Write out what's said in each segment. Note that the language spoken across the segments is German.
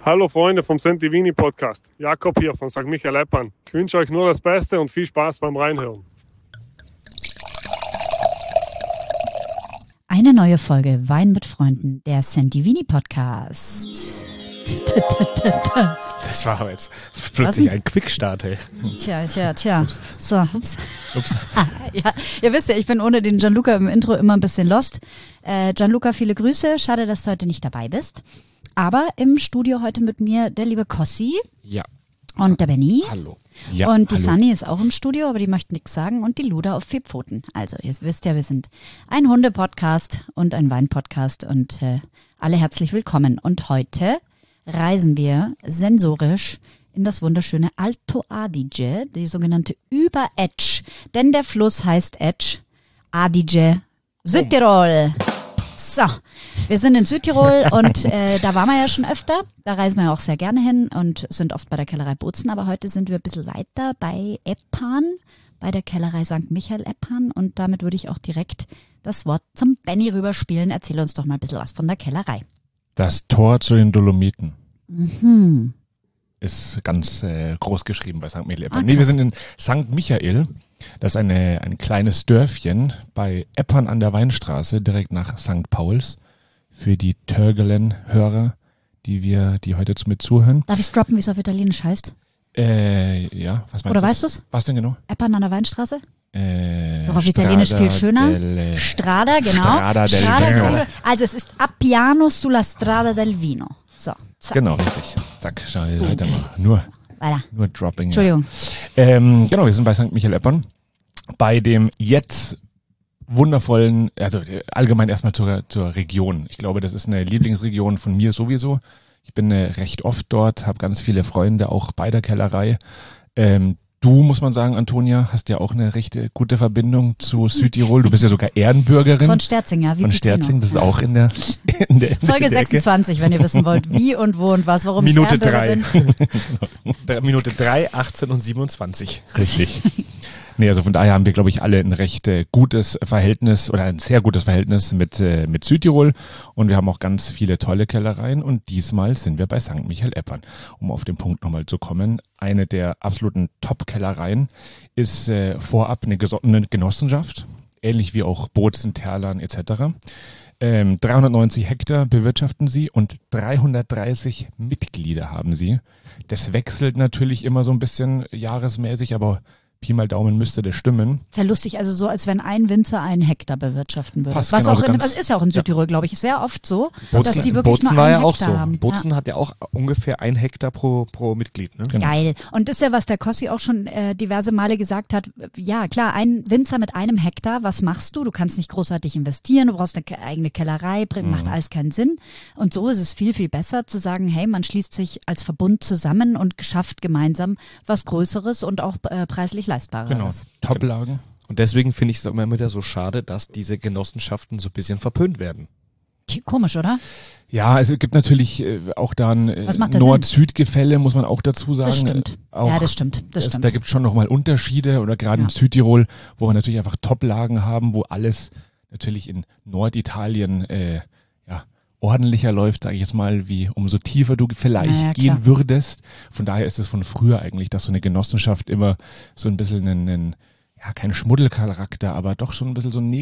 Hallo Freunde vom Sentivini Podcast. Jakob hier von St. Michael Eppan. Ich wünsche euch nur das Beste und viel Spaß beim Reinhören. Eine neue Folge Wein mit Freunden, der Sentivini Podcast. Das war aber jetzt plötzlich ein Quickstart, ey. Tja. So, ups. Ja, ihr wisst ja, ich bin ohne den Gianluca im Intro immer ein bisschen lost. Gianluca, viele Grüße. Schade, dass du heute nicht dabei bist. Aber im Studio heute mit mir der liebe Kossi. Ja. Und der Benny. Hallo. Ja, und die Sunny ist auch im Studio, aber die möchte nichts sagen. Und die Luda auf 4 Pfoten. Also, ihr wisst ja, wir sind ein Hunde-Podcast und ein Wein-Podcast. Und alle herzlich willkommen. Und heute reisen wir sensorisch in das wunderschöne Alto Adige, die sogenannte Über-Etsch. Denn der Fluss heißt Etsch, Adige, Südtirol. So, wir sind in Südtirol und da waren wir ja schon öfter. Da reisen wir ja auch sehr gerne hin und sind oft bei der Kellerei Bozen. Aber heute sind wir ein bisschen weiter bei Eppan, bei der Kellerei St. Michael Eppan. Und damit würde ich auch direkt das Wort zum Benny rüberspielen. Erzähl uns doch mal ein bisschen was von der Kellerei. Das Tor zu den Dolomiten. Mhm. Ist ganz groß geschrieben bei St. Michael Eppan. Nee, wir sind in St. Michael. Das ist ein kleines Dörfchen bei Eppan an der Weinstraße, direkt nach St. Pauls. Für die Törgelen-Hörer, die heute mit zuhören. Darf ich es droppen, wie es auf Italienisch heißt? Ja, was meinst du? Oder weißt du es? Was denn genau? Eppan an der Weinstraße? Ist auch auf Italienisch viel schöner. Strada, genau. Strada del Vino. Also es ist Appiano sulla strada del vino. So, zack. Genau, richtig. Zack, schau weiter mal. Nur Dropping. Entschuldigung. Genau, wir sind bei St. Michael Eppan. Bei dem jetzt wundervollen, also allgemein erstmal zur Region. Ich glaube, das ist eine Lieblingsregion von mir sowieso. Ich bin recht oft dort, habe ganz viele Freunde auch bei der Kellerei. Du, muss man sagen, Antonia, hast ja auch eine recht gute Verbindung zu Südtirol. Du bist ja sogar Ehrenbürgerin. Von Sterzing, ja. Wie von Sterzing, das ist auch in der Folge 26, wenn ihr wissen wollt, wie und wo und was, warum Minute ich Ehrenbürgerin bin. Minute 3, 18 und 27. Richtig. Nee, also von daher haben wir, glaube ich, alle ein recht gutes Verhältnis oder ein sehr gutes Verhältnis mit Südtirol und wir haben auch ganz viele tolle Kellereien und diesmal sind wir bei St. Michael Eppan. Um auf den Punkt nochmal zu kommen, eine der absoluten Top-Kellereien ist vorab eine Genossenschaft, ähnlich wie auch Bozen, Terlan etc. 390 Hektar bewirtschaften sie und 330 Mitglieder haben sie. Das wechselt natürlich immer so ein bisschen jahresmäßig, aber Pi mal Daumen müsste das stimmen. Ist ja lustig, also so, als wenn ein Winzer einen Hektar bewirtschaften würde. Fast was genau, auch so ist ja auch in Südtirol, glaube ich, sehr oft so, Bozen, dass die wirklich Bozen nur war einen ja auch Hektar so. haben. Bozen hat ja auch ungefähr 1 Hektar pro Mitglied. Ne? Genau. Geil. Und das ist ja, was der Kossi auch schon diverse Male gesagt hat. Ja, klar, ein Winzer mit einem Hektar, was machst du? Du kannst nicht großartig investieren, du brauchst eine eigene Kellerei, macht alles keinen Sinn. Und so ist es viel, viel besser zu sagen, hey, man schließt sich als Verbund zusammen und schafft gemeinsam was Größeres und auch preislich Leistbareres. Genau, Toplagen. Und deswegen finde ich es immer wieder so schade, dass diese Genossenschaften so ein bisschen verpönt werden. Komisch, oder? Ja, es gibt natürlich auch da ein Nord-Süd-Gefälle, muss man auch dazu sagen. Das stimmt. Auch, das stimmt. Da gibt es schon nochmal Unterschiede oder gerade in Südtirol, wo wir natürlich einfach Toplagen haben, wo alles natürlich in Norditalien ordentlicher läuft, sage ich jetzt mal, wie umso tiefer du vielleicht gehen würdest. Von daher ist es von früher eigentlich, dass so eine Genossenschaft immer so ein bisschen einen kein Schmuddelcharakter, aber doch schon ein bisschen so ein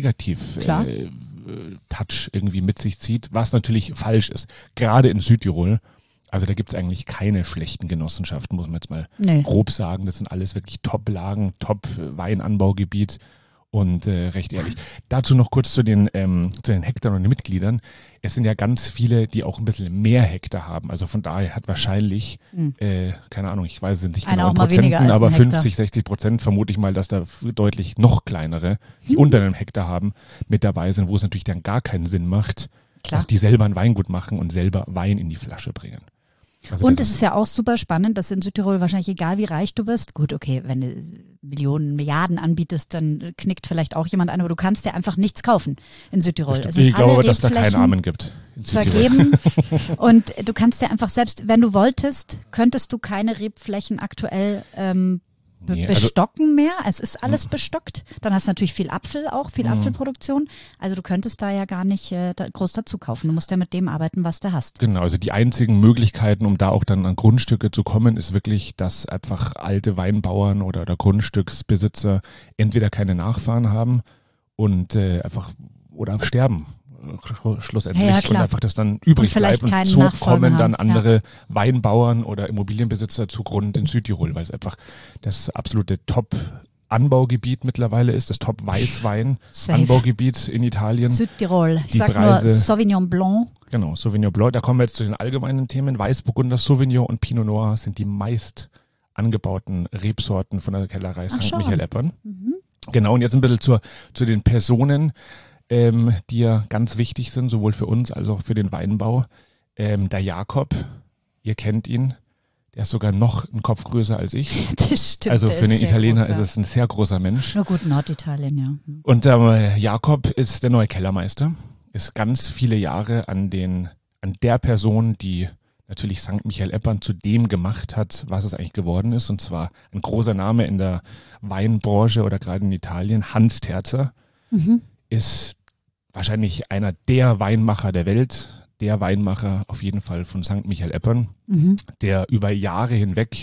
Negativ-Touch irgendwie mit sich zieht, was natürlich falsch ist. Gerade in Südtirol, also da gibt es eigentlich keine schlechten Genossenschaften, muss man jetzt mal grob sagen. Das sind alles wirklich Top-Lagen, Top-Weinanbaugebiet. Und recht ehrlich. Dazu noch kurz zu den Hektar und den Mitgliedern. Es sind ja ganz viele, die auch ein bisschen mehr Hektar haben. Also von daher hat wahrscheinlich, keine Ahnung, ich weiß es nicht genau in Prozenten, aber 50-60% vermute ich mal, dass da deutlich noch kleinere, die unter einem Hektar haben, mit dabei sind, wo es natürlich dann gar keinen Sinn macht, dass die selber ein Weingut machen und selber Wein in die Flasche bringen. Also und es ist ja auch super spannend, dass in Südtirol wahrscheinlich egal wie reich du bist, gut, okay, wenn du Millionen, Milliarden anbietest, dann knickt vielleicht auch jemand ein, aber du kannst ja einfach nichts kaufen in Südtirol. Ich glaube, dass da keinen Armen gibt. Vergeben und du kannst ja einfach selbst, wenn du wolltest, könntest du keine Rebflächen aktuell bestocken mehr. Es ist alles bestockt. Dann hast du natürlich viel Apfel auch, viel Apfelproduktion. Also du könntest da ja gar nicht groß dazu kaufen. Du musst ja mit dem arbeiten, was du hast. Genau, also die einzigen Möglichkeiten, um da auch dann an Grundstücke zu kommen, ist wirklich, dass einfach alte Weinbauern oder Grundstücksbesitzer entweder keine Nachfahren haben und einfach oder sterben. Schlussendlich und einfach das dann übrig bleibt und so kommen dann andere Weinbauern oder Immobilienbesitzer zu Grund in Südtirol, weil es einfach das absolute Top-Anbaugebiet mittlerweile ist, das Top-Weißwein-Anbaugebiet in Italien. Südtirol, ich sag nur Sauvignon Blanc. Genau, Sauvignon Blanc, da kommen wir jetzt zu den allgemeinen Themen. Weißburgunder, Sauvignon und Pinot Noir sind die meist angebauten Rebsorten von der Kellerei St. Michael Eppern. Genau, und jetzt ein bisschen zu den Personen, die ja ganz wichtig sind, sowohl für uns als auch für den Weinbau. Der Jakob, ihr kennt ihn, der ist sogar noch einen Kopf größer als ich. Das stimmt. Also für einen Italiener ist es ein sehr großer Mensch. Na gut, Norditalien, ja. Und Jakob ist der neue Kellermeister, ist ganz viele Jahre an der Person, die natürlich St. Michael Eppern zu dem gemacht hat, was es eigentlich geworden ist. Und zwar ein großer Name in der Weinbranche oder gerade in Italien, Hans Terzer, ist wahrscheinlich einer der Weinmacher der Welt, der Weinmacher auf jeden Fall von St. Michael Eppern, der über Jahre hinweg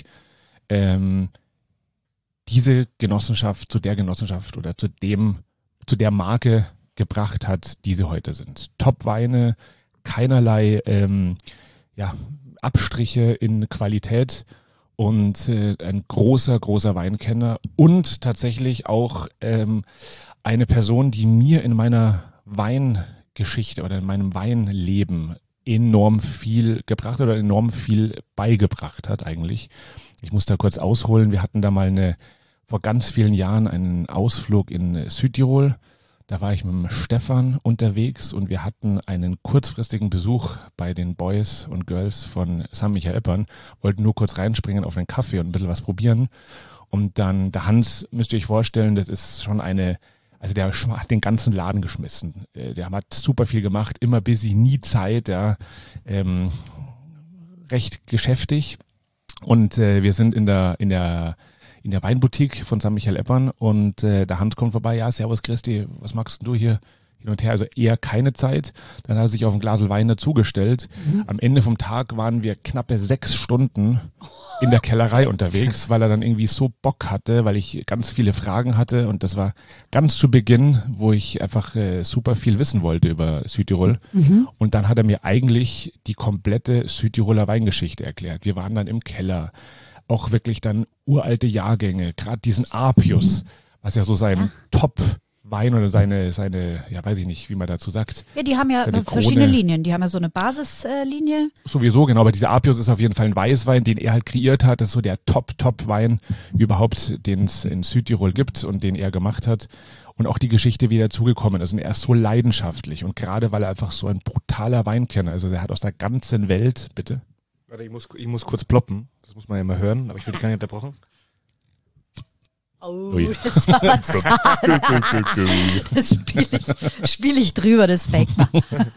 diese Genossenschaft zu der Genossenschaft oder zu der Marke gebracht hat, die sie heute sind. Top-Weine, keinerlei Abstriche in Qualität und ein großer Weinkenner und tatsächlich auch eine Person, die mir in meiner Weingeschichte oder in meinem Weinleben enorm viel gebracht oder enorm viel beigebracht hat eigentlich. Ich muss da kurz ausholen. Wir hatten da mal vor ganz vielen Jahren einen Ausflug in Südtirol. Da war ich mit dem Stefan unterwegs und wir hatten einen kurzfristigen Besuch bei den Boys und Girls von St. Michael Eppern, wollten nur kurz reinspringen auf einen Kaffee und ein bisschen was probieren. Und dann der Hans, müsst ihr euch vorstellen, das ist schon also der hat den ganzen Laden geschmissen. Der hat super viel gemacht, immer busy, nie Zeit, recht geschäftig. Und wir sind in der Weinboutique von St. Michael Eppern und der Hans kommt vorbei, ja, servus Christi, was magst du hier hin und her? Also eher keine Zeit. Dann hat er sich auf ein Glas Wein dazugestellt. Am Ende vom Tag waren wir knappe 6 Stunden in der Kellerei unterwegs, weil er dann irgendwie so Bock hatte, weil ich ganz viele Fragen hatte und das war ganz zu Beginn, wo ich einfach super viel wissen wollte über Südtirol. Und dann hat er mir eigentlich die komplette Südtiroler Weingeschichte erklärt. Wir waren dann im Keller, auch wirklich dann uralte Jahrgänge, gerade diesen Apius, was ja so sein Top-Wein oder seine, ja weiß ich nicht, wie man dazu sagt. Ja, die haben ja verschiedene Linien. Die haben ja so eine Basislinie. Sowieso, genau, aber dieser Apius ist auf jeden Fall ein Weißwein, den er halt kreiert hat. Das ist so der Top-Wein überhaupt, den es in Südtirol gibt und den er gemacht hat. Und auch die Geschichte, wie er dazugekommen ist. Und er ist so leidenschaftlich und gerade, weil er einfach so ein brutaler Weinkenner ist. Also er hat aus der ganzen Welt, bitte. Warte, ich muss kurz ploppen. Das muss man ja mal hören, aber ich würde gar nicht unterbrochen. Oh, das war was zart. Das spiel ich drüber, das Fake mal.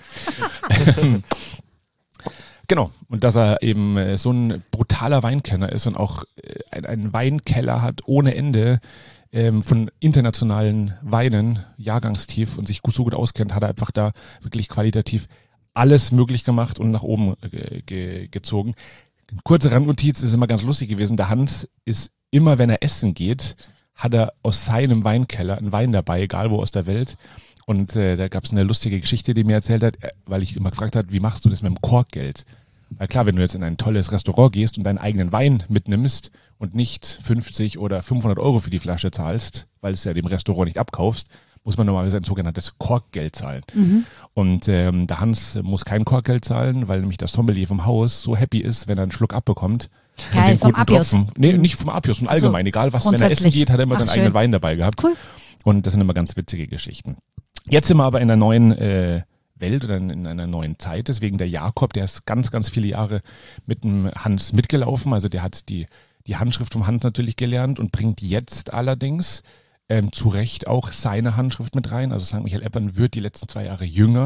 Genau, und dass er eben so ein brutaler Weinkenner ist und auch einen Weinkeller hat ohne Ende von internationalen Weinen, jahrgangstief und sich so gut auskennt, hat er einfach da wirklich qualitativ alles möglich gemacht und nach oben gezogen. Kurze Randnotiz, ist immer ganz lustig gewesen. Der Hans ist immer, wenn er essen geht, hat er aus seinem Weinkeller einen Wein dabei, egal wo aus der Welt. Und da gab es eine lustige Geschichte, die mir erzählt hat, weil ich immer gefragt habe, wie machst du das mit dem Korkgeld? Weil klar, wenn du jetzt in ein tolles Restaurant gehst und deinen eigenen Wein mitnimmst und nicht 50 oder 500 Euro für die Flasche zahlst, weil es ja dem Restaurant nicht abkaufst, muss man normalerweise ein sogenanntes Korkgeld zahlen. Und der Hans muss kein Korkgeld zahlen, weil nämlich der Sommelier vom Haus so happy ist, wenn er einen Schluck abbekommt. Geil, vom Apius. Nee, nicht vom Apius, von allgemein. Egal, was, wenn er essen geht, hat er immer seinen eigenen Wein dabei gehabt. Cool. Und das sind immer ganz witzige Geschichten. Jetzt sind wir aber in einer neuen Welt oder in einer neuen Zeit. Deswegen der Jakob, der ist ganz, ganz viele Jahre mit dem Hans mitgelaufen. Also der hat die Handschrift vom Hans natürlich gelernt und bringt jetzt allerdings zu Recht auch seine Handschrift mit rein. Also St. Michael Eppern wird die letzten 2 Jahre jünger.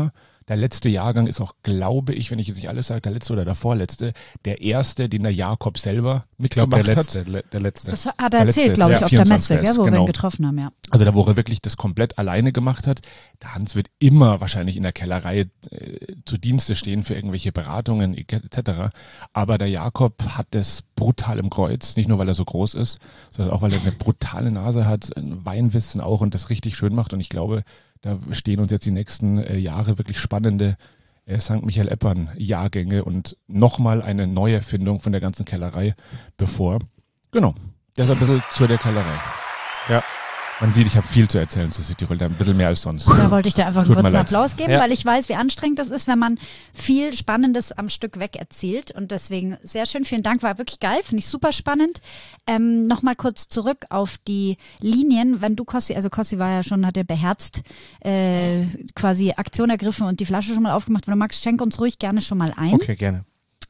Der letzte Jahrgang ist auch, glaube ich, wenn ich jetzt nicht alles sage, der letzte oder der vorletzte, der erste, den der Jakob selber mitgemacht hat. Der letzte. Das hat er erzählt, glaube ich, auf der Messe, gell, wo wir ihn getroffen haben, ja. Also da, wo er wirklich das komplett alleine gemacht hat. Der Hans wird immer wahrscheinlich in der Kellerei zu Dienste stehen für irgendwelche Beratungen etc. Aber der Jakob hat das brutal im Kreuz, nicht nur, weil er so groß ist, sondern auch, weil er eine brutale Nase hat, ein Weinwissen auch und das richtig schön macht. Und ich glaube, da stehen uns jetzt die nächsten Jahre wirklich spannende St. Michael Eppan Jahrgänge und nochmal eine Neuerfindung von der ganzen Kellerei bevor. Genau, das ist ein bisschen zu der Kellerei. Ja. Man sieht, ich habe viel zu erzählen zu Südtirol, ein bisschen mehr als sonst. Da wollte ich dir einfach einen kurzen Applaus geben, weil ich weiß, wie anstrengend das ist, wenn man viel Spannendes am Stück weg erzählt. Und deswegen sehr schön, vielen Dank, war wirklich geil, finde ich super spannend. Nochmal kurz zurück auf die Linien. Wenn du Kossi, also Kossi war ja schon, hat er beherzt quasi Aktion ergriffen und die Flasche schon mal aufgemacht. Wenn du magst, schenk uns ruhig gerne schon mal ein. Okay, gerne.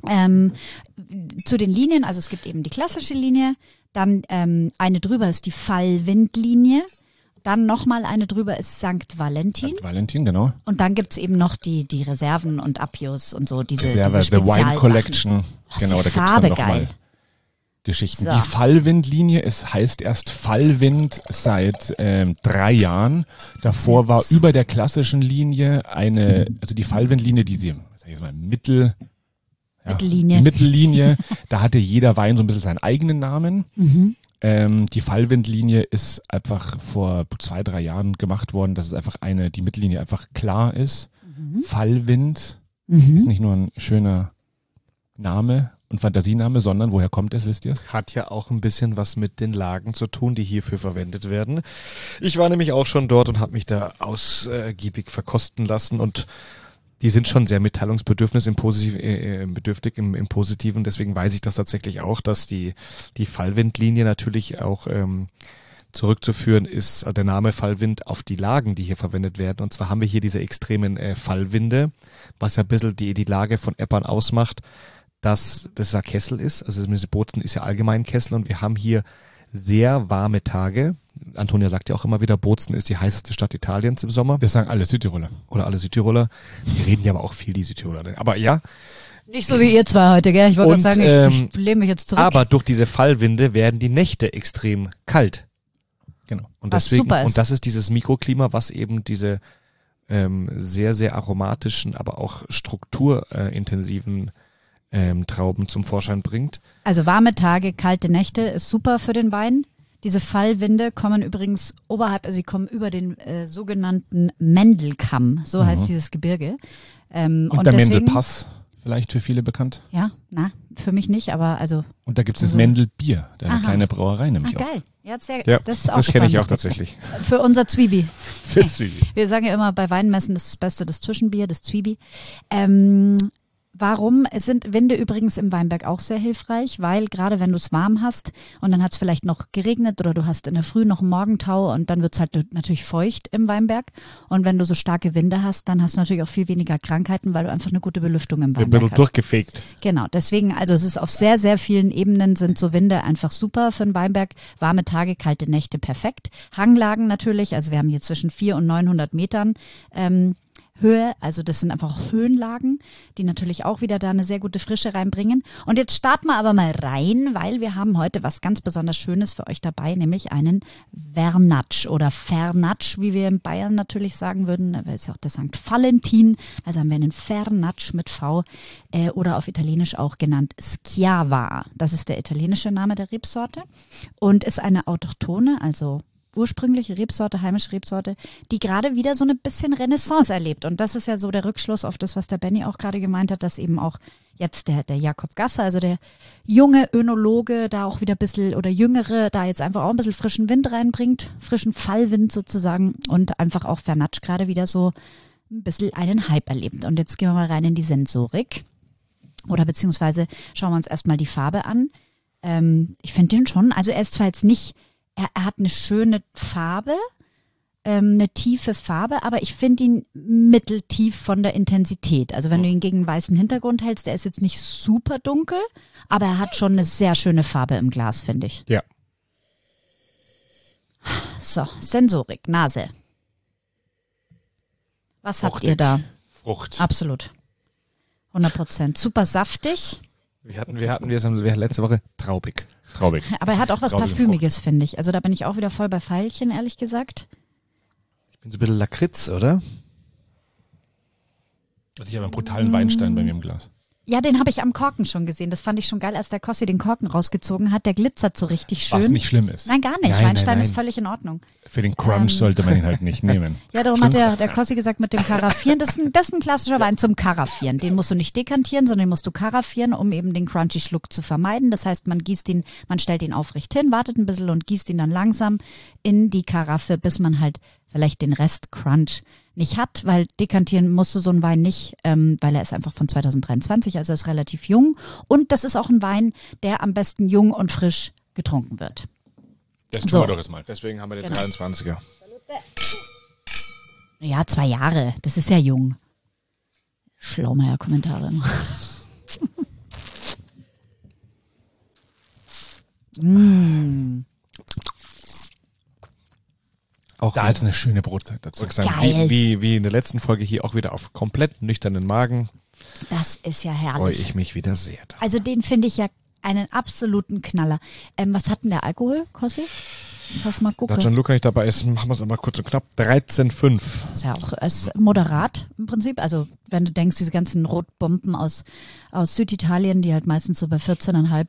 Zu den Linien, also es gibt eben die klassische Linie, dann eine drüber ist die Fallwindlinie, dann nochmal eine drüber ist St. Valentin. St. Valentin, genau. Und dann gibt's eben noch die Reserven und Appios und so, diese Reserve, diese The Wine Collection. Genau, da gibt's dann nochmal Geschichten. So. Die Fallwindlinie, es heißt erst Fallwind seit 3 Jahren. Davor war über der klassischen Linie also die Fallwindlinie, die sie, sag ich mal, Mittellinie, da hatte jeder Wein so ein bisschen seinen eigenen Namen. Mhm. Die Fallwindlinie ist einfach vor 2, 3 Jahren gemacht worden, dass es einfach die Mittellinie einfach klar ist. Mhm. Fallwind ist nicht nur ein schöner Name und Fantasiename, sondern woher kommt es, wisst ihr es? Hat ja auch ein bisschen was mit den Lagen zu tun, die hierfür verwendet werden. Ich war nämlich auch schon dort und habe mich da ausgiebig verkosten lassen und die sind schon sehr mitteilungsbedürftig im Positiven. Deswegen weiß ich das tatsächlich auch, dass die Fallwindlinie natürlich auch zurückzuführen ist, der Name Fallwind auf die Lagen, die hier verwendet werden. Und zwar haben wir hier diese extremen Fallwinde, was ja ein bisschen die Lage von Eppan ausmacht, dass das ja Kessel ist. Also Bozen ist ja allgemein Kessel und wir haben hier sehr warme Tage. Antonia sagt ja auch immer wieder, Bozen ist die heißeste Stadt Italiens im Sommer. Das sagen alle Südtiroler. Oder alle Südtiroler. Wir reden ja aber auch viel die Südtiroler. Ne? Aber ja. Nicht so wie ihr zwei heute, gell? Ich wollte gerade sagen, ich lehne mich jetzt zurück. Aber durch diese Fallwinde werden die Nächte extrem kalt. Genau. Und deswegen, und das ist dieses Mikroklima, was eben diese sehr, sehr aromatischen, aber auch strukturintensiven Trauben zum Vorschein bringt. Also warme Tage, kalte Nächte ist super für den Wein. Diese Fallwinde kommen übrigens oberhalb, also sie kommen über den sogenannten Mendelkamm, so heißt dieses Gebirge. Und der deswegen, Mendelpass, vielleicht für viele bekannt. Ja, für mich nicht, aber also. Und da gibt es das Mendelbier, eine kleine Brauerei nämlich auch. Geil. Ja, das ist auch das kenne ich auch tatsächlich. Für unser Zwiebel. Für Zwiebel. Wir sagen ja immer bei Weinmessen, das ist das Beste, das Zwischenbier, das Zwiebel. Warum? Es sind Winde übrigens im Weinberg auch sehr hilfreich, weil gerade wenn du es warm hast und dann hat es vielleicht noch geregnet oder du hast in der Früh noch einen Morgentau und dann wird es halt natürlich feucht im Weinberg. Und wenn du so starke Winde hast, dann hast du natürlich auch viel weniger Krankheiten, weil du einfach eine gute Belüftung im Weinberg hast. Ein bisschen durchgefegt. Genau, deswegen, also es ist auf sehr, sehr vielen Ebenen sind so Winde einfach super für einen Weinberg. Warme Tage, kalte Nächte perfekt. Hanglagen natürlich, also wir haben hier zwischen 400 und 900 Metern Höhe, also das sind einfach Höhenlagen, die natürlich auch wieder da eine sehr gute Frische reinbringen. Und jetzt starten wir aber mal rein, weil wir haben heute was ganz besonders Schönes für euch dabei, nämlich einen Vernatsch oder Fernatsch, wie wir in Bayern natürlich sagen würden. Das ist auch der St. Valentin, also haben wir einen Vernatsch mit V oder auf Italienisch auch genannt Schiava. Das ist der italienische Name der Rebsorte und ist eine autochthone, also ursprüngliche Rebsorte, heimische Rebsorte, die gerade wieder so ein bisschen Renaissance erlebt. Und das ist ja so der Rückschluss auf das, was der Benny auch gerade gemeint hat, dass eben auch jetzt der Jakob Gasser, also der junge Önologe, da auch wieder ein bisschen, oder Jüngere, da jetzt einfach auch ein bisschen frischen Wind reinbringt, frischen Fallwind sozusagen und einfach auch Vernatsch gerade wieder so ein bisschen einen Hype erlebt. Und jetzt gehen wir mal rein in die Sensorik. Oder beziehungsweise schauen wir uns erstmal die Farbe an. Ich finde den schon, also er ist zwar jetzt nicht Er hat eine schöne Farbe, eine tiefe Farbe, aber ich finde ihn mitteltief von der Intensität. Also wenn du ihn gegen einen weißen Hintergrund hältst, der ist jetzt nicht super dunkel, aber er hat schon eine sehr schöne Farbe im Glas, finde ich. Ja. So, Sensorik, Nase. Was habt ihr da? Frucht. Absolut. 100%. Super saftig. Wir hatten letzte Woche traubig. Aber er hat auch was Traubige Parfümiges, finde ich. Also da bin ich auch wieder voll bei Veilchen, ehrlich gesagt. Ich bin so ein bisschen Lakritz, oder? Also ich habe einen brutalen Weinstein bei mir im Glas. Ja, den habe ich am Korken schon gesehen. Das fand ich schon geil, als der Kossi den Korken rausgezogen hat. Der glitzert so richtig schön. Was nicht schlimm ist. Nein, gar nicht. Nein, Weinstein nein. ist völlig in Ordnung. Für den Crunch sollte man ihn halt nicht nehmen. Ja, darum hat der Kossi gesagt, mit dem Karaffieren, das ist ein klassischer Wein zum Karaffieren. Den musst du nicht dekantieren, sondern den musst du karaffieren, um eben den crunchy Schluck zu vermeiden. Das heißt, man stellt ihn aufrecht hin, wartet ein bisschen und gießt ihn dann langsam in die Karaffe, bis man halt vielleicht den Rest Crunch nicht hat, weil dekantieren musst du so einen Wein nicht, weil er ist einfach von 2023, also ist relativ jung. Und das ist auch ein Wein, der am besten jung und frisch getrunken wird. Das tun So. wir doch jetzt mal. Deswegen haben wir den Genau. 23er. Ja, 2 Jahre, das ist ja jung. Schlaumeier-Kommentare. Auch Da ist eine schöne Brotzeit dazu. Geil. wie in der letzten Folge hier auch wieder auf komplett nüchternen Magen. Das ist ja Freue herrlich. ich mich wieder sehr. Also den finde ich ja einen absoluten Knaller. Was hat denn der Alkohol, Kossi? Kannst du mal Da gucken. Gianluca nicht dabei ist, machen wir es aber kurz und knapp. 13,5. Ist ja auch ist moderat im Prinzip. Also wenn du denkst, diese ganzen Rotbomben aus Süditalien, die halt meistens so bei 14,5,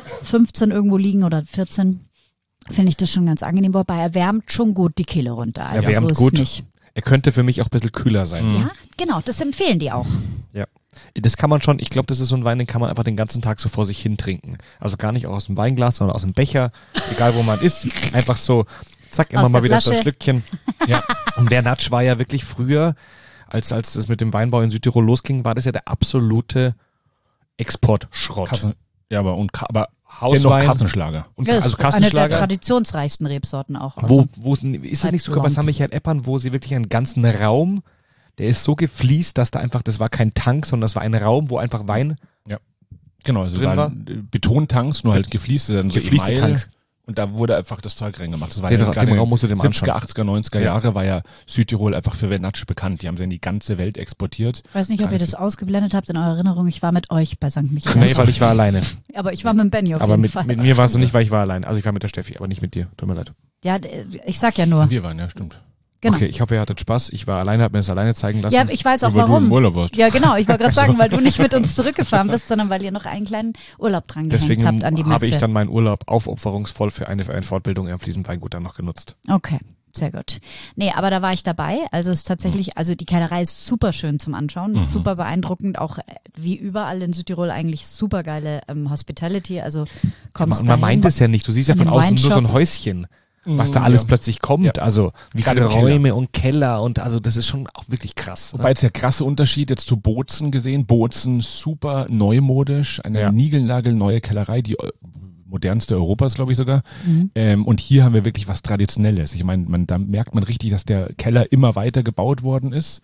15 irgendwo liegen oder 14, finde ich das schon ganz angenehm. Wobei er wärmt schon gut die Kehle runter. Also Er wärmt so ist gut. es nicht. Er könnte für mich auch ein bisschen kühler sein. Ja, genau, das empfehlen die auch. Ja. Das kann man schon, ich glaube, das ist so ein Wein, den kann man einfach den ganzen Tag so vor sich hin trinken. Also gar nicht auch aus dem Weinglas, sondern aus dem Becher, egal wo man ist. Einfach so, zack, immer Aus mal der wieder so ein Flasche. Schlückchen. Ja. Und Vernatsch war ja wirklich früher, als das mit dem Weinbau in Südtirol losging, war das ja der absolute Exportschrott. Aber dennoch Hauswein Kassenschlager. und Ja, das also ist eine der Kassenschlager. traditionsreichsten Rebsorten auch. Wo ist es nicht sogar bei St. Michael Eppern, wo sie wirklich einen ganzen Raum, der ist so gefliest, dass da einfach, das war kein Tank, sondern das war ein Raum, wo einfach Wein, Genau, also drin waren Betontanks, nur halt geflieste, dann so geflieste Email. Tanks. Und da wurde einfach das Zeug reingemacht. Das war Den ja Raum gerade musst du dir mal 70er, anschauen. 80er, 90er Jahre war ja Südtirol einfach für Vernatsch bekannt. Die haben sie in die ganze Welt exportiert. Ich weiß nicht, ob ihr das ausgeblendet habt in eurer Erinnerung. Ich war mit euch bei St. Michael. Nee, weil ich war alleine. Aber ich war mit dem Benny auf Aber jeden mit Fall. mir warst du nicht, weil ich war allein. Also ich war mit der Steffi, aber nicht mit dir. Tut mir leid. Ja, ich sag ja nur. Wir waren, ja, stimmt. Genau. Okay, ich hoffe, ihr hattet Spaß. Ich war alleine, hab mir das alleine zeigen lassen. Ja, ich weiß auch Weil du im warum. Urlaub warst. Ja, genau. Ich wollte gerade sagen, weil du nicht mit uns zurückgefahren bist, sondern weil ihr noch einen kleinen Urlaub dran gehängt Deswegen habt an die Messe. habe ich dann meinen Urlaub aufopferungsvoll für eine Fortbildung auf diesem Weingut dann noch genutzt. Okay, sehr gut. Nee, aber da war ich dabei. Also es ist tatsächlich, also die Kellerei ist super schön zum Anschauen, ist super beeindruckend, auch wie überall in Südtirol eigentlich super geile Hospitality. Also kommst Und man meint es ja nicht. Du siehst ja in von den außen nur so ein Weinshop. Häuschen, was da alles plötzlich kommt. Ja. Also wie Gerade viele im Keller. Räume und Keller und also das ist schon auch wirklich krass. Wobei jetzt der krasse Unterschied jetzt zu Bozen gesehen. Bozen super neumodisch, eine niegelnagelneue Kellerei, die modernste Europas, glaube ich sogar. Und hier haben wir wirklich was Traditionelles. Ich meine, da merkt man richtig, dass der Keller immer weiter gebaut worden ist.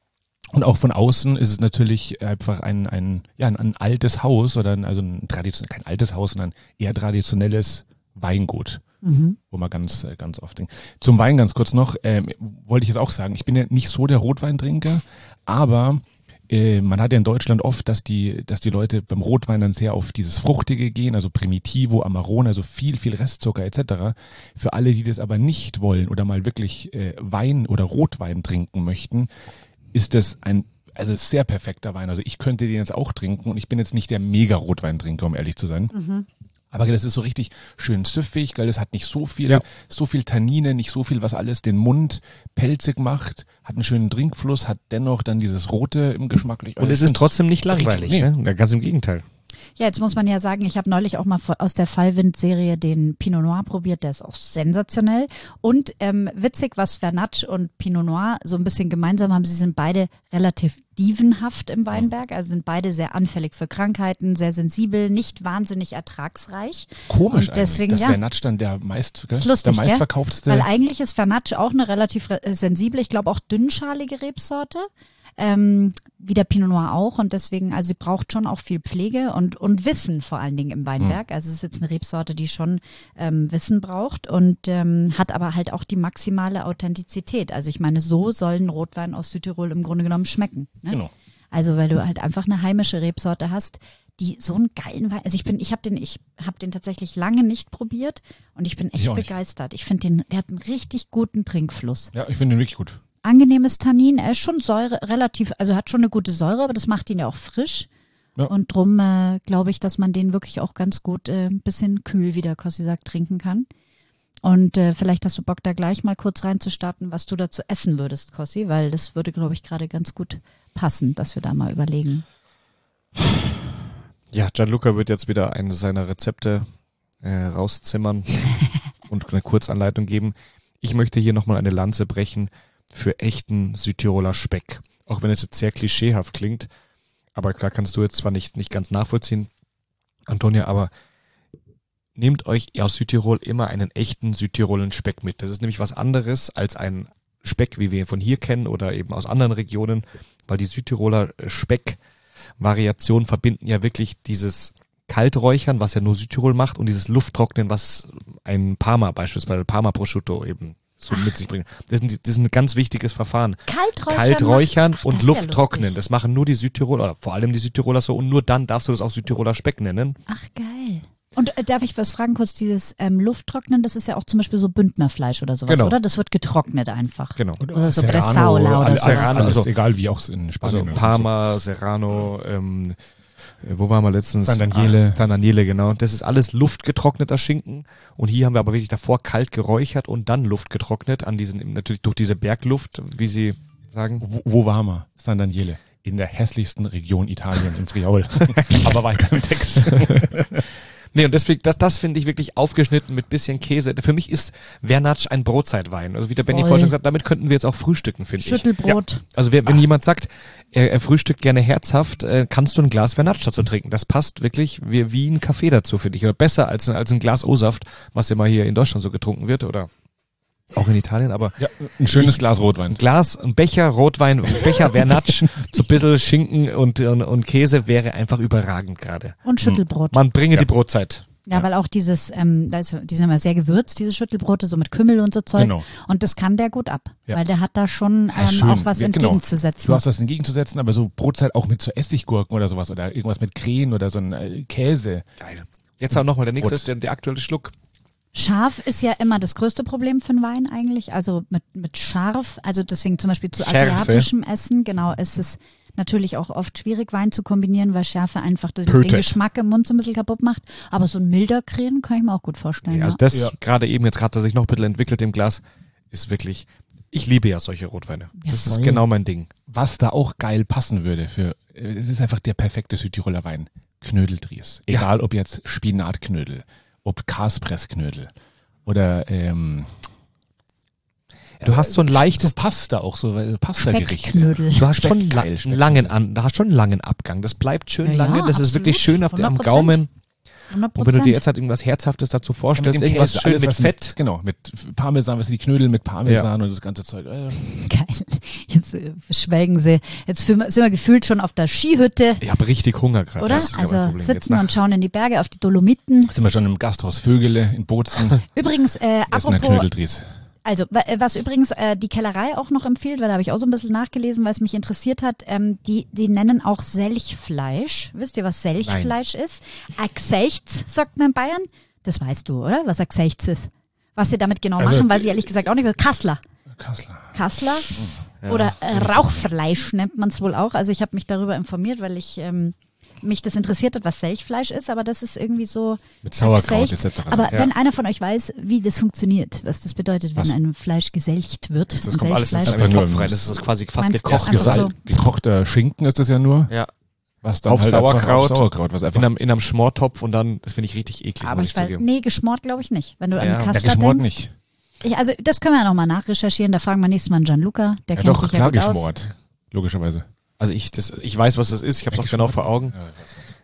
Und auch von außen ist es natürlich einfach ein altes Haus oder kein altes Haus, sondern eher traditionelles Weingut. Wo man ganz oft denkt. Zum Wein ganz kurz noch, wollte ich jetzt auch sagen, ich bin ja nicht so der Rotweintrinker, aber man hat ja in Deutschland oft, dass die Leute beim Rotwein dann sehr auf dieses Fruchtige gehen, also Primitivo, Amarone, also viel Restzucker etc. Für alle, die das aber nicht wollen oder mal wirklich Wein oder Rotwein trinken möchten, ist das ein sehr perfekter Wein. Also ich könnte den jetzt auch trinken und ich bin jetzt nicht der Mega-Rotweintrinker, um ehrlich zu sein. Aber das ist so richtig schön süffig, gell, das hat nicht so viel Tannine, nicht so viel, was alles den Mund pelzig macht, hat einen schönen Trinkfluss, hat dennoch dann dieses Rote im Geschmack. Und es ist trotzdem nicht langweilig, richtig, ne? Ganz im Gegenteil. Ja, jetzt muss man ja sagen, ich habe neulich auch mal aus der Fallwind-Serie den Pinot Noir probiert, der ist auch sensationell. Und witzig, was Vernatsch und Pinot Noir so ein bisschen gemeinsam haben, sie sind beide relativ dievenhaft im Weinberg, also sind beide sehr anfällig für Krankheiten, sehr sensibel, nicht wahnsinnig ertragsreich. Komisch Und deswegen, eigentlich, dass ja. Vernatsch dann der Ist lustig, der meistverkaufteste. Weil eigentlich ist Vernatsch auch eine relativ sensible, ich glaube auch dünnschalige Rebsorte. wie der Pinot Noir auch. Und deswegen, also sie braucht schon auch viel Pflege und Wissen vor allen Dingen im Weinberg. Also es ist jetzt eine Rebsorte, die schon Wissen braucht und hat aber halt auch die maximale Authentizität. Also ich meine, so soll ein Rotwein aus Südtirol im Grunde genommen schmecken. Ne? Genau. Also weil du halt einfach eine heimische Rebsorte hast, die so einen geilen Wein, also ich habe den tatsächlich lange nicht probiert und ich bin echt begeistert. Ich finde der hat einen richtig guten Trinkfluss. Ja, ich finde den wirklich gut. Angenehmes Tannin, er ist schon Säure, also hat schon eine gute Säure, aber das macht ihn ja auch frisch. Ja. Und drum glaube ich, dass man den wirklich auch ganz gut ein bisschen kühl, wie der Kossi sagt, trinken kann. Und vielleicht hast du Bock, da gleich mal kurz reinzustarten, was du dazu essen würdest, Kossi, weil das würde, glaube ich, gerade ganz gut passen, dass wir da mal überlegen. Ja, Gianluca wird jetzt wieder eines seiner Rezepte rauszimmern und eine Kurzanleitung geben. Ich möchte hier nochmal eine Lanze brechen für echten Südtiroler Speck. Auch wenn es jetzt sehr klischeehaft klingt, aber klar kannst du jetzt zwar nicht ganz nachvollziehen, Antonia, aber nehmt euch aus Südtirol immer einen echten Südtiroler Speck mit. Das ist nämlich was anderes als ein Speck, wie wir ihn von hier kennen oder eben aus anderen Regionen, weil die Südtiroler Speck-Variationen verbinden ja wirklich dieses Kalträuchern, was ja nur Südtirol macht, und dieses Lufttrocknen, was ein Parma beispielsweise, Parma Prosciutto eben so mit sich bringt. Das ist ein ganz wichtiges Verfahren. Kalträuchern und Lufttrocknen. Das machen nur die Südtiroler, oder vor allem die Südtiroler so, und nur dann darfst du das auch Südtiroler Speck nennen. Ach, geil. Und darf ich was fragen kurz, dieses Lufttrocknen, das ist ja auch zum Beispiel so Bündnerfleisch oder sowas, oder? Das wird getrocknet einfach. Genau. Oder so Bressaola oder so. Also egal wie auch in Spanien. Also Parma, Serrano, wo waren wir letztens? San Daniele, genau. Das ist alles luftgetrockneter Schinken. Und hier haben wir aber wirklich davor kalt geräuchert und dann Luft getrocknet, natürlich durch diese Bergluft, wie sie sagen. Wo waren wir? San Daniele. In der hässlichsten Region Italiens, im Friaul. Aber weiter im Text. Nee, und deswegen, das finde ich wirklich aufgeschnitten mit bisschen Käse. Für mich ist Vernatsch ein Brotzeitwein. Also wie der Benny vorhin schon gesagt hat, damit könnten wir jetzt auch frühstücken, finde ich. Schüttelbrot. Ja. Also wenn jemand sagt, er frühstückt gerne herzhaft, kannst du ein Glas Vernatsch dazu trinken. Das passt wirklich wie ein Kaffee dazu, finde ich. Oder besser als ein Glas O-Saft, was immer hier in Deutschland so getrunken wird, oder auch in Italien, aber ja, ein schönes Glas Rotwein. Ein Becher Rotwein, ein Becher Vernatsch, so ein bisschen Schinken und Käse wäre einfach überragend gerade. Und Schüttelbrot. Man bringe die Brotzeit. Ja, weil auch die sind immer sehr gewürzt, diese Schüttelbrote, so mit Kümmel und so Zeug. Genau. Und das kann der gut ab, weil der hat da schon auch was entgegenzusetzen. Du hast was entgegenzusetzen, aber so Brotzeit auch mit so Essiggurken oder sowas oder irgendwas mit Krähen oder so ein Käse. Geil. Jetzt auch nochmal der nächste, der aktuelle Schluck. Scharf ist ja immer das größte Problem für einen Wein eigentlich, also mit scharf, also deswegen zum Beispiel zu asiatischem Essen, genau, ist es natürlich auch oft schwierig, Wein zu kombinieren, weil Schärfe einfach den Geschmack im Mund so ein bisschen kaputt macht, aber so ein milder Krähen kann ich mir auch gut vorstellen. Ja, also das gerade eben, jetzt gerade, dass sich noch ein bisschen entwickelt im Glas, ist wirklich, ich liebe ja solche Rotweine. Ja, das ist genau mein Ding. Was da auch geil passen würde es ist einfach der perfekte Südtiroler Wein, Knödeldries. Egal ob jetzt Spinatknödel, ob Kaspressknödel oder du hast so ein leichtes Pasta, auch so Pasta-Gerichte. Du hast schon einen langen Abgang. Das bleibt schön lange. Das ist wirklich schön am Gaumen. 100%. Und wenn du dir jetzt halt irgendwas Herzhaftes dazu vorstellst, irgendwas Käse, schön mit Fett. Genau, mit Parmesan, was sind die Knödel mit Parmesan und das ganze Zeug. Geil. Jetzt schwelgen sie. Jetzt sind wir gefühlt schon auf der Skihütte. Ich habe richtig Hunger gerade. Oder? Also sitzen und schauen in die Berge, auf die Dolomiten. Sind wir schon im Gasthaus Vögele in Bozen. Übrigens, apropos Knödeldries. Also, was übrigens die Kellerei auch noch empfiehlt, weil da habe ich auch so ein bisschen nachgelesen, weil es mich interessiert hat, die nennen auch Selchfleisch. Wisst ihr, was Selchfleisch ist? Gsechts, sagt man in Bayern. Das weißt du, oder? Was Gsechts ist. Was sie damit genau machen, weiß ich ehrlich gesagt auch nicht. Kassler. Ja, oder Rauchfleisch nennt man es wohl auch. Also ich habe mich darüber informiert, weil ich mich das interessiert hat, was Selchfleisch ist, aber das ist irgendwie so mit Sauerkraut etc. Aber wenn einer von euch weiß, wie das funktioniert, was das bedeutet, wenn ein Fleisch geselcht wird. Das kommt alles einfach Topf rein, das ist quasi fast gekocht. Gekochter Schinken ist das ja nur. Ja. Was dann auf halt Sauerkraut was einfach in einem Schmortopf und dann, das finde ich richtig eklig. Aber geschmort glaube ich nicht. Wenn du an Kassler geschmort denkst. Nicht. Also das können wir ja nochmal nachrecherchieren, da fragen wir nächstes Mal Gianluca, der kennt sich ja gut aus. Logischerweise. Also ich weiß, was das ist, ich habe es auch genau vor Augen.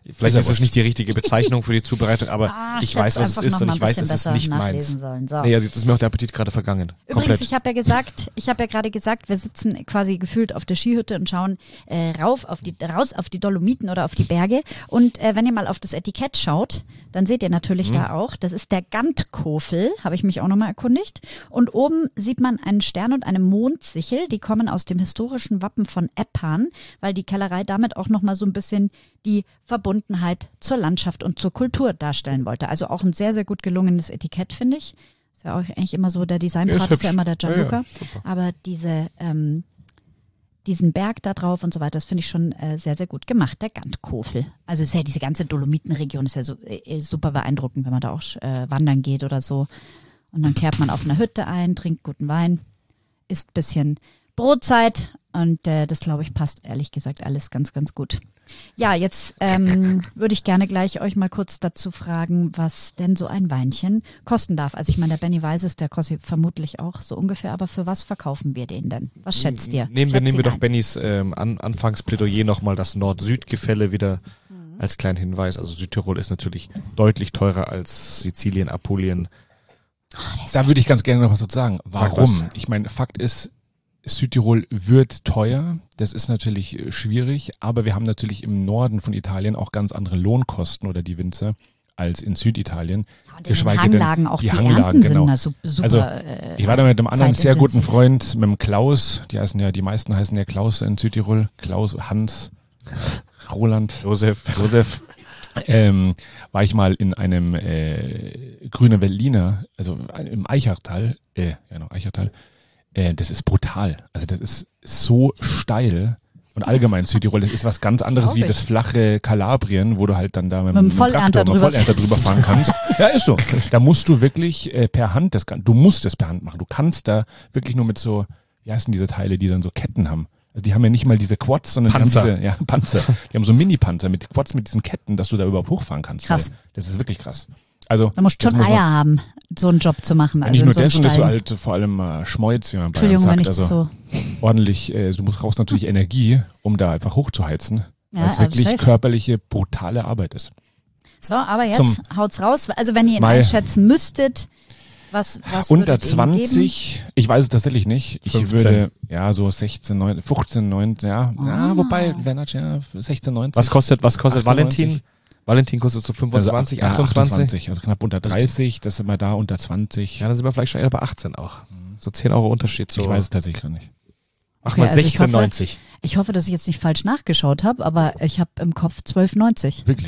Vielleicht ist es nicht die richtige Bezeichnung für die Zubereitung, aber ich weiß, was es ist und ich weiß, es ist nicht meins. So. Nee, jetzt ist mir auch der Appetit gerade vergangen. Übrigens, Komplett. ich habe ja gerade gesagt, wir sitzen quasi gefühlt auf der Skihütte und schauen raus auf die Dolomiten oder auf die Berge. Und wenn ihr mal auf das Etikett schaut, dann seht ihr natürlich da auch, das ist der Gantkofel, habe ich mich auch nochmal erkundigt. Und oben sieht man einen Stern und eine Mondsichel, die kommen aus dem historischen Wappen von Eppan, weil die Kellerei damit auch nochmal so ein bisschen die Verbundenheit zur Landschaft und zur Kultur darstellen wollte. Also auch ein sehr, sehr gut gelungenes Etikett, finde ich. Ist ja auch eigentlich immer so, der Designpart ist ja immer der Gianluca. Ja, aber diesen Berg da drauf und so weiter, das finde ich schon sehr, sehr gut gemacht, der Gantkofel. Also ist ja diese ganze Dolomitenregion ist ja so super beeindruckend, wenn man da auch wandern geht oder so. Und dann kehrt man auf einer Hütte ein, trinkt guten Wein, isst ein bisschen Brotzeit und das, glaube ich, passt ehrlich gesagt alles ganz, ganz gut. Ja, jetzt würde ich gerne gleich euch mal kurz dazu fragen, was denn so ein Weinchen kosten darf. Also ich meine, der Benny weiß es, der kostet vermutlich auch so ungefähr, aber für was verkaufen wir den denn? Was schätzt ihr? Nehmen wir doch Bennys Anfangsplädoyer nochmal, das Nord-Süd-Gefälle wieder als kleinen Hinweis. Also Südtirol ist natürlich deutlich teurer als Sizilien, Apulien. Da würde ich ganz gerne noch was dazu sagen. Warum? Ich meine, Fakt ist, Südtirol wird teuer, das ist natürlich schwierig, aber wir haben natürlich im Norden von Italien auch ganz andere Lohnkosten oder die Winzer als in Süditalien. Und in den Hanglagen auch die Hanglagen, genau. Sind super, also ich war da mit einem anderen sehr guten Freund, mit dem Klaus, die meisten heißen ja Klaus in Südtirol, Klaus, Hans, Roland, Josef. War ich mal in einem grünen Veltliner, also im Eichertal, Eichertal. Das ist brutal. Also das ist so steil. Und allgemein Südtirol, das ist was ganz anderes wie das flache Kalabrien, wo du halt dann da mit dem Vollernter drüber fahren kannst. Ja, ist so. Da musst du wirklich per Hand du musst es per Hand machen. Du kannst da wirklich nur mit so, wie heißen diese Teile, die dann so Ketten haben. Also die haben ja nicht mal diese Quads, sondern Panzer. Die haben Panzer. Die haben so Mini-Panzer mit Quads mit diesen Ketten, dass du da überhaupt hochfahren kannst. Krass. Das ist wirklich krass. Also, da musst du schon Eier haben, so einen Job zu machen. Also nicht nur das, und das so halt vor allem Schmolz, wie man bei uns sagt. Wenn ich das so ordentlich, du brauchst natürlich Energie, um da einfach hochzuheizen. Weil es wirklich körperliche, brutale Arbeit ist. So, aber jetzt haut's raus. Also wenn ihr ihn einschätzen müssttet, was unter 20, ich weiß es tatsächlich nicht. 15. Ich würde, so 16, 9, 15, 9, wobei, Vernatsch, 16, 19. Was kostet Valentin? Valentin kostet so 25, 28. Also knapp unter 30, das sind wir da unter 20. Ja, dann sind wir vielleicht schon eher bei 18 auch. So 10 Euro Unterschied. So. Ich weiß es tatsächlich gar nicht. Ach mal, 16,90. Ich hoffe, dass ich jetzt nicht falsch nachgeschaut habe, aber ich habe im Kopf 12,90. Wirklich?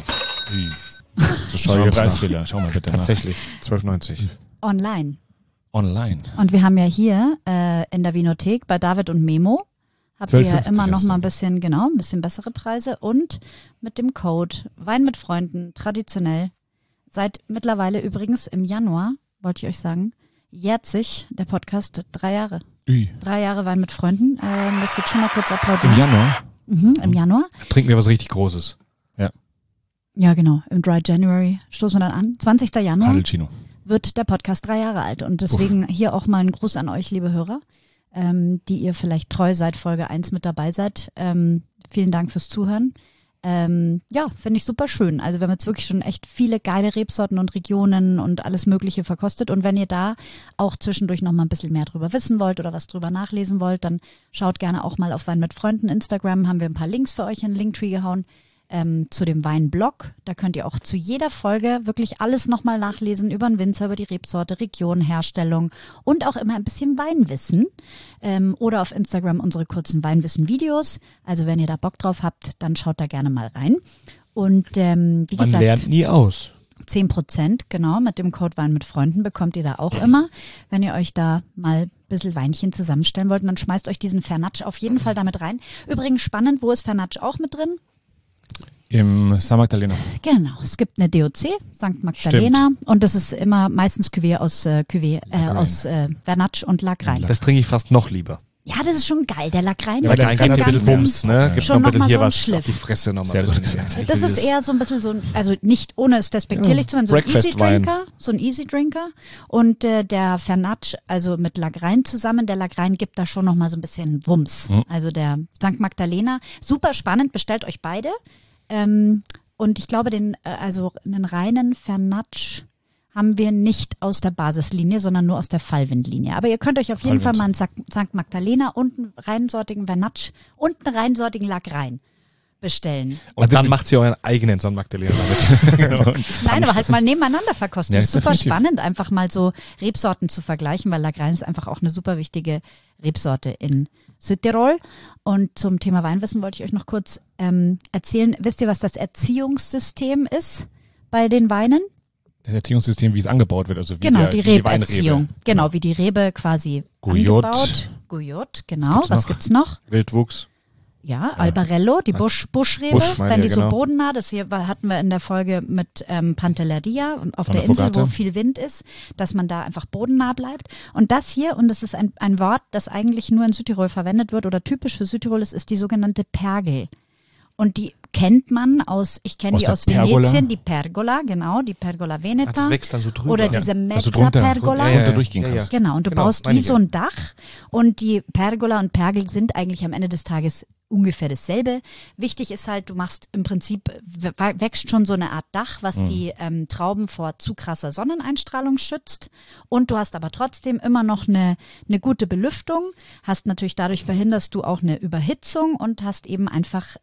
So schau Preisfehler. Schau mal bitte Tatsächlich, 12,90. Online. Und wir haben ja hier in der Vinothek bei David und Memo habt ihr ja immer noch mal ein bisschen bessere Preise und mit dem Code Wein mit Freunden, traditionell, seit mittlerweile übrigens im Januar, wollte ich euch sagen, jährt sich der Podcast 3 Jahre. 3 Jahre Wein mit Freunden, das wird schon mal kurz applaudieren. Im Januar? Im Januar. Trinken wir was richtig Großes. Ja, genau, im Dry January stoßen wir dann an. 20. Januar Cadalcino. wird der Podcast 3 Jahre alt und deswegen hier auch mal ein Gruß an euch, liebe Hörer. Die ihr vielleicht treu seit Folge 1 mit dabei seid. Vielen Dank fürs Zuhören. Finde ich super schön. Also wir haben jetzt wirklich schon echt viele geile Rebsorten und Regionen und alles Mögliche verkostet. Und wenn ihr da auch zwischendurch noch mal ein bisschen mehr drüber wissen wollt oder was drüber nachlesen wollt, dann schaut gerne auch mal auf Wein mit Freunden Instagram. Haben wir ein paar Links für euch in den Linktree gehauen. Zu dem Weinblog. Da könnt ihr auch zu jeder Folge wirklich alles nochmal nachlesen über den Winzer, über die Rebsorte, Region, Herstellung und auch immer ein bisschen Weinwissen. Oder auf Instagram unsere kurzen Weinwissen-Videos. Also wenn ihr da Bock drauf habt, dann schaut da gerne mal rein. Und wie gesagt, man lernt nie aus. 10%, genau, mit dem Code Wein mit Freunden bekommt ihr da auch immer. Wenn ihr euch da mal ein bisschen Weinchen zusammenstellen wollt, dann schmeißt euch diesen Vernatsch auf jeden Fall damit rein. Übrigens spannend, wo ist Vernatsch auch mit drin? Im St. Magdalena. Genau, es gibt eine DOC, St. Magdalena. Stimmt. Und das ist immer meistens Cuvée aus Vernatsch und Lagrein. Das trinke ich fast noch lieber. Ja, das ist schon geil. Der Lagrein. Ja, der gibt ein bisschen Wumms, ne? Gibt schon noch ein bisschen hier so was Schliff. auf die Fresse nochmal. Das ist eher so ein bisschen so, also nicht ohne es despektierlich zu sein, so ein Easy Drinker. Und der Vernatsch, also mit Lagrein zusammen, der Lagrein gibt da schon nochmal so ein bisschen Wumms. Also der St. Magdalena. Super spannend, bestellt euch beide. Und ich glaube, einen reinen Vernatsch haben wir nicht aus der Basislinie, sondern nur aus der Fallwindlinie. Aber ihr könnt euch auf jeden Fall mal einen St. Magdalena und einen reinsortigen Vernatsch und einen reinsortigen Lagrein bestellen. Und dann macht sie euren eigenen St. Magdalena damit. Genau. Nein, aber halt mal nebeneinander verkosten. Ja, Das ist super definitiv. spannend, einfach mal so Rebsorten zu vergleichen, weil Lagrein ist einfach auch eine super wichtige Rebsorte in Südtirol. Und zum Thema Weinwissen wollte ich euch noch kurz erzählen. Wisst ihr, was das Erziehungssystem ist bei den Weinen? Das Erziehungssystem, wie es angebaut wird, also wie Genau, die die Weinrebe. Rebeerziehung. Genau, wie die Rebe quasi Gouillotte. angebaut. Gouillotte, genau. Was gibt's noch? Wildwuchs. Ja, Albarello, die Buschrebe, Busch, meine wenn die ich, so genau. bodennah, das hier hatten wir in der Folge mit Pantelleria auf Von der der Insel, Fogate. wo viel Wind ist, dass man da einfach bodennah bleibt. Und das hier, und das ist ein Wort, das eigentlich nur in Südtirol verwendet wird oder typisch für Südtirol ist die sogenannte Pergel. Und die kennt man ich kenne Aus die der aus Pergola? Venetien, die Pergola, genau, die Pergola Veneta. Das wächst dann so drüber. Oder Ja, diese dass du drunter Mezza-Pergola. durchgehen Ja, ja. kannst. Genau, und du Genau, baust meine wie ich so ja. ein Dach und die Pergola und Pergel sind eigentlich am Ende des Tages ungefähr dasselbe. Wichtig ist halt, du machst im Prinzip, wächst schon so eine Art Dach, was die Trauben vor zu krasser Sonneneinstrahlung schützt und du hast aber trotzdem immer noch eine gute Belüftung, hast natürlich dadurch verhinderst du auch eine Überhitzung und hast eben einfach,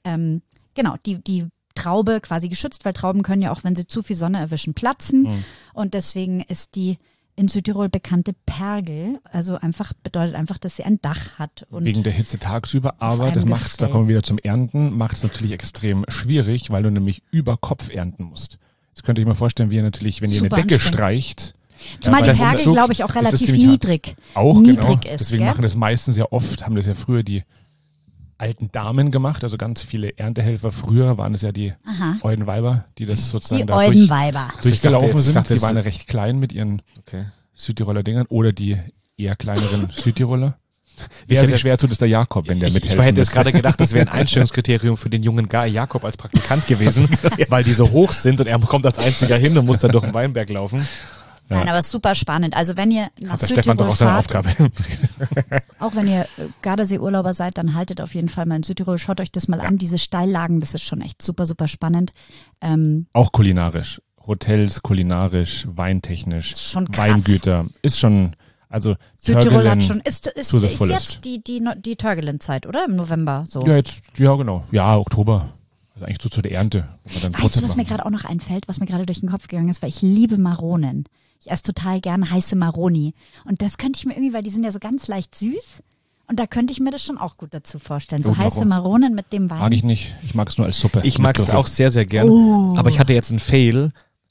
die Traube quasi geschützt, weil Trauben können ja auch, wenn sie zu viel Sonne erwischen, platzen und deswegen ist die in Südtirol bekannte Pergel, also bedeutet einfach, dass sie ein Dach hat. Und Wegen der Hitze tagsüber, aber einem das macht, Gestell. da kommen wir wieder zum Ernten, macht es natürlich extrem schwierig, weil du nämlich über Kopf ernten musst. Jetzt könnt ihr euch mal vorstellen, wie ihr natürlich, wenn ihr eine Super Decke anstrengend. streicht, zumal weil die das ist Pergel, so- glaube ich, auch das ist relativ ziemlich hart. niedrig auch niedrig genau, ist. deswegen Gell? machen das meistens ja oft, haben das ja früher die alten Damen gemacht, also ganz viele Erntehelfer. Früher waren es ja die Aha. Eudenweiber, die das sozusagen Die da Eudenweiber. durchgelaufen ich sind. dachte, Die das waren ja ist- recht klein mit ihren Okay. Südtiroler Dingern oder die eher kleineren Südtiroler. Wer sich hätte- schwer tut, ist der Jakob, wenn der Ich mithelfen hätte jetzt müsste. gerade gedacht, das wäre ein Einstellungskriterium für den jungen Guy Jakob als Praktikant gewesen, weil die so hoch sind und er kommt als einziger hin und muss dann durch den Weinberg laufen. Nein, aber super spannend. Also wenn ihr nach Hat der Stefan doch Südtirol auch seine fahrt, Aufgabe. auch wenn ihr Gardasee-Urlauber seid, dann haltet auf jeden Fall mal in Südtirol. Schaut euch das mal an, diese Steillagen, das ist schon echt super, super spannend. Auch kulinarisch. Hotels, kulinarisch, weintechnisch, Schon krass. Weingüter. Ist schon, also Südtirol Törgelen- hat schon, ist to the jetzt fullest. die Törgelen-Zeit, oder? Im November so. Ja, jetzt, ja genau. Ja, Oktober. Also eigentlich so zu der Ernte. wo wir dann Weißt du, Prozent was mir machen. gerade auch noch einfällt, was mir gerade durch den Kopf gegangen ist, weil ich liebe Maronen. Ich esse total gern heiße Maroni. Und das könnte ich mir irgendwie, weil die sind ja so ganz leicht süß. Und da könnte ich mir das schon auch gut dazu vorstellen. So Oh, heiße warum? Maronen mit dem Wein. Mag ich nicht. Ich mag es nur als Suppe. Ich mag es Mit auch sehr, sehr gern. Oh. Aber ich hatte jetzt einen Fail.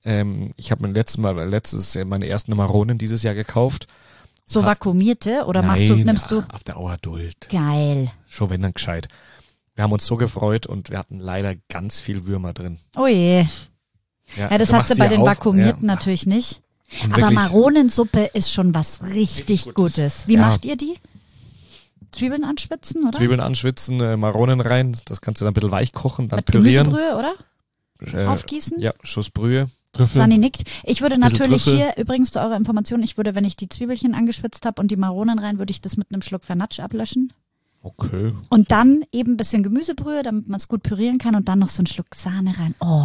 Ich habe letztes meine ersten Maronen dieses Jahr gekauft. So vakuumierte oder nimmst du? Auf der Auer Duld. Geil. Schon wenn dann gescheit. Wir haben uns so gefreut und wir hatten leider ganz viel Würmer drin. Oh je. Ja, das du hast du machst bei die den auf, vakuumierten ja. natürlich nicht. Und Aber wirklich- Maronensuppe ist schon was richtig Gutes. Wie Ja. macht ihr die? Zwiebeln anschwitzen, oder? Zwiebeln anschwitzen, Maronen rein, das kannst du dann ein bisschen weich kochen, dann Mit pürieren. Gemüsebrühe, oder? Äh, Aufgießen? Ja, Schuss Brühe. Trüffel. Sani nickt. Ich würde Bisschen natürlich Trüffel. hier, übrigens zu eurer Information, wenn ich die Zwiebelchen angeschwitzt habe und die Maronen rein, würde ich das mit einem Schluck Vernatsch ablöschen. Okay. Und dann eben ein bisschen Gemüsebrühe, damit man es gut pürieren kann und dann noch so ein Schluck Sahne rein. Oh,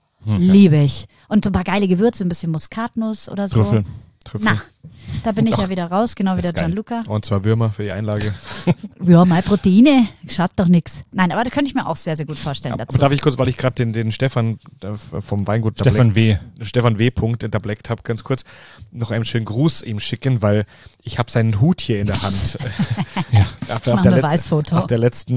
liebe ich. Und so ein paar geile Gewürze, ein bisschen Muskatnuss oder so. Trüffel. Na, da bin ich ja wieder raus, genau wie der ist geil. Gianluca. Und 2 Würmer für die Einlage. Ja, mal Proteine, schadet doch nix. Nein, aber da könnte ich mir auch sehr, sehr gut vorstellen Aber dazu. darf ich kurz, weil ich gerade den Stefan vom Weingut Stefan W. Stefan W. Dableckt habe, ganz kurz noch einen schönen Gruß ihm schicken, weil ich habe seinen Hut hier in der Hand. auf, mach ein Beweisfoto. auf der letzten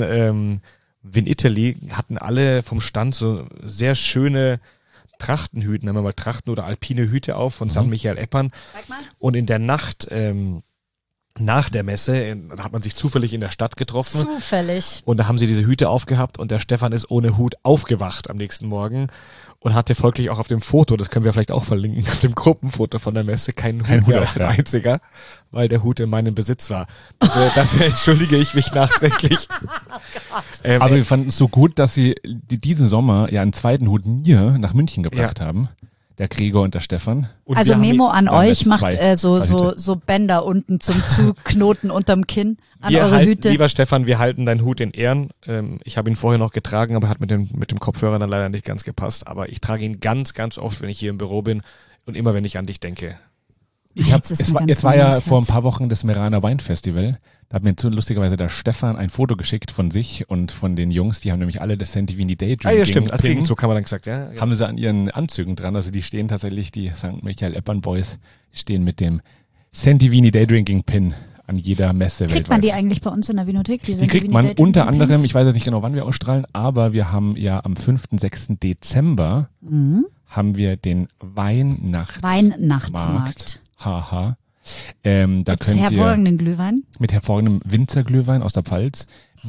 Win Italy hatten alle vom Stand so sehr schöne Trachtenhüten, nennen wir mal Trachten oder alpine Hüte auf von San Michael Eppern. Sag mal. Und in der Nacht nach der Messe hat man sich zufällig in der Stadt getroffen. Zufällig. Und da haben sie diese Hüte aufgehabt und der Stefan ist ohne Hut aufgewacht am nächsten Morgen und hatte folglich auch auf dem Foto, das können wir vielleicht auch verlinken, auf dem Gruppenfoto von der Messe keinen Hut Kein Hut mehr auf, als ja. einziger, weil der Hut in meinem Besitz war. Dafür entschuldige ich mich nachträglich. Aber wir fanden es so gut, dass sie diesen Sommer ja einen zweiten Hut mir nach München gebracht haben. der Gregor und der Stefan. Und also Memo an euch, jetzt macht zwei so Bänder unten zum Zuknoten unterm Kinn an eure Hüte. Lieber Stefan, wir halten deinen Hut in Ehren. Ich habe ihn vorher noch getragen, aber hat mit dem Kopfhörer dann leider nicht ganz gepasst. Aber ich trage ihn ganz, ganz oft, wenn ich hier im Büro bin und immer, wenn ich an dich denke. Es war ja vor ein paar Wochen das Meraner Weinfestival. Da hat mir lustigerweise der Stefan ein Foto geschickt von sich und von den Jungs. Die haben nämlich alle das Santivini Daydrinking. Ah ja, stimmt. Als Gegenzug haben wir dann gesagt, ja. Haben sie an ihren Anzügen dran. Also die stehen tatsächlich, die St. Michael Eppern Boys stehen mit dem Santivini Daydrinking Pin an jeder Messe weltweit. Kriegt man die eigentlich bei uns in der Vinothek? Die kriegt man unter anderem, ich weiß jetzt nicht genau, wann wir ausstrahlen, aber wir haben ja am 5. 6. Dezember haben wir den Weihnachtsmarkt. Haha. Da könnt ihr hervorragenden Glühwein. mit hervorragendem Winzerglühwein aus der Pfalz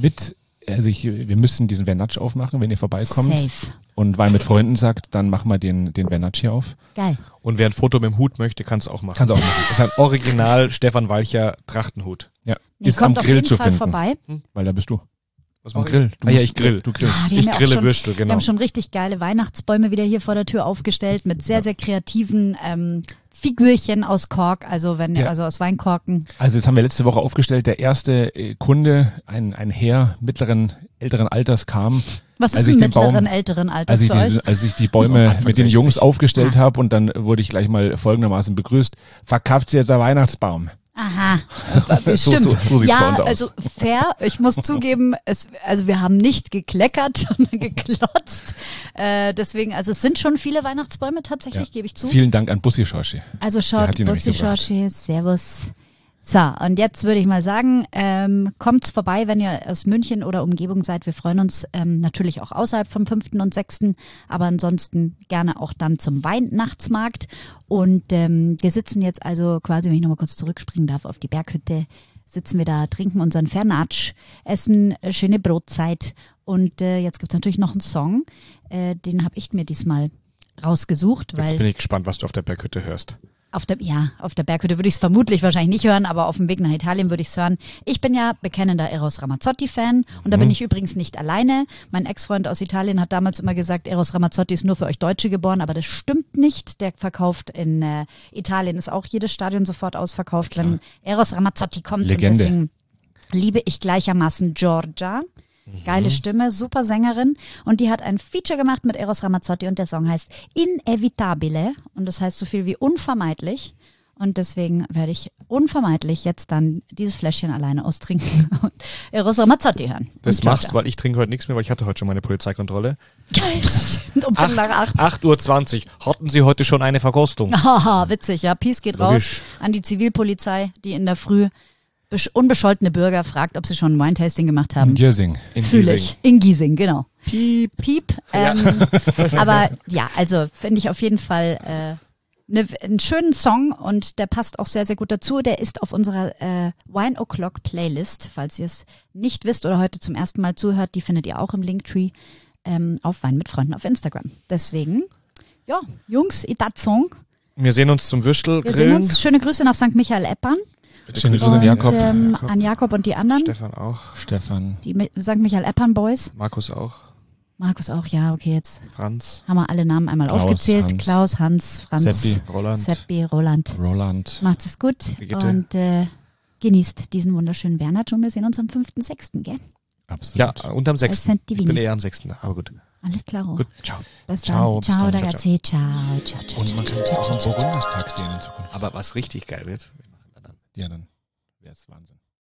wir müssen diesen Vernatsch aufmachen, wenn ihr vorbeikommt. Safe. Und Wein mit Freunden sagt, dann machen wir den Vernatsch hier auf. Geil. Und wer ein Foto mit dem Hut möchte, kann es auch machen. Kannst du auch machen. Das ist ein Original Stefan Walcher Trachtenhut. Ja. Nee, Ist am kommt auf Grill jeden zu Fall finden. vorbei. Weil da bist du. Was Am mach ich? Grill. Ja, ich grill. Du grillst. Die Ich haben ja auch grille schon- Würstel, Wir genau. haben schon richtig geile Weihnachtsbäume wieder hier vor der Tür aufgestellt mit sehr, sehr kreativen Figürchen aus Kork, also aus Weinkorken. Also das haben wir letzte Woche aufgestellt. Der erste Kunde, ein Herr älteren Alters kam. Was Als ist ich ein den Baum- mittleren, älteren Alters für euch? Als ich die Bäume Anfang mit den 60. Jungs aufgestellt habe und dann wurde ich gleich mal folgendermaßen begrüßt. Verkauft sie jetzt ein Weihnachtsbaum? Aha, So stimmt. sieht's bei Ja, uns aus. also fair. Ich muss zugeben, wir haben nicht gekleckert, sondern geklotzt. Deswegen, also es sind schon viele Weihnachtsbäume tatsächlich, gebe ich zu. Vielen Dank an Bussi Schorschi. Also Der schaut, hat die nämlich Bussi gebracht. Schorschi, servus. So, und jetzt würde ich mal sagen, kommt's vorbei, wenn ihr aus München oder Umgebung seid. Wir freuen uns natürlich auch außerhalb vom 5. und 6., aber ansonsten gerne auch dann zum Weihnachtsmarkt. Und wir sitzen jetzt also quasi, wenn ich nochmal kurz zurückspringen darf, auf die Berghütte, sitzen wir da, trinken unseren Vernatsch, essen schöne Brotzeit. Und jetzt gibt's natürlich noch einen Song, den habe ich mir diesmal rausgesucht, weil Jetzt bin ich gespannt, was du auf der Berghütte hörst. auf der Berghütte würde ich es vermutlich wahrscheinlich nicht hören, aber auf dem Weg nach Italien würde ich es hören. Ich bin ja bekennender Eros Ramazzotti-Fan und da bin ich übrigens nicht alleine. Mein Ex-Freund aus Italien hat damals immer gesagt, Eros Ramazzotti ist nur für euch Deutsche geboren, aber das stimmt nicht. Der verkauft in Italien, ist auch jedes Stadion sofort ausverkauft, wenn Eros Ramazzotti kommt. Legende. Und deswegen liebe ich gleichermaßen Giorgia. Geile Stimme, super Sängerin und die hat ein Feature gemacht mit Eros Ramazzotti und der Song heißt Inevitabile und das heißt so viel wie unvermeidlich und deswegen werde ich unvermeidlich jetzt dann dieses Fläschchen alleine austrinken und Eros Ramazzotti hören. Das Und machst, Giorgia. weil ich trinke heute nichts mehr, weil ich hatte heute schon meine Polizeikontrolle. Geil, stimmt, um 7:08. 8:20 Uhr. Hatten Sie heute schon eine Verkostung? Haha, witzig, ja. Peace geht raus Logisch. an die Zivilpolizei, die in der Früh unbescholtene Bürger fragt, ob sie schon ein Wine-Tasting gemacht haben. Giersing. In Fühle Giesing. ich. In Giesing, genau. Piep. Piep. Aber ja, also finde ich auf jeden Fall einen schönen Song und der passt auch sehr, sehr gut dazu. Der ist auf unserer Wine O'Clock Playlist, falls ihr es nicht wisst oder heute zum ersten Mal zuhört. Die findet ihr auch im Linktree auf Wein mit Freunden auf Instagram. Deswegen, ja, Jungs, that Song. Wir sehen uns zum Wir sehen Würstelgrillen. uns. Schöne Grüße nach St. Michael Eppern. Schöne Grüße an Jakob. An Jakob und die anderen. Stefan auch. Stefan. Die St. Michael Eppern Boys. Markus auch. Markus auch, ja, okay, jetzt Franz. haben wir alle Namen einmal Klaus, aufgezählt. Hans. Klaus, Hans, Franz, Seppi. Roland. Seppi, Roland. Roland. Macht es gut Brigitte. und genießt diesen wunderschönen Bernhard und wir sehen uns am 5.6., gell? Absolut. Ja, und am 6. Sent Ich Divini. bin eher am 6. Aber gut. Alles klar. Gut, ciao. Bis Ciao, dann. bis Ciao, dann. ragazzi. Ciao, ciao, ciao. Und man kann sich auch einen Burgunderstag sehen in Zukunft. Aber was richtig geil wird, Ja, dann wäre es Wahnsinn.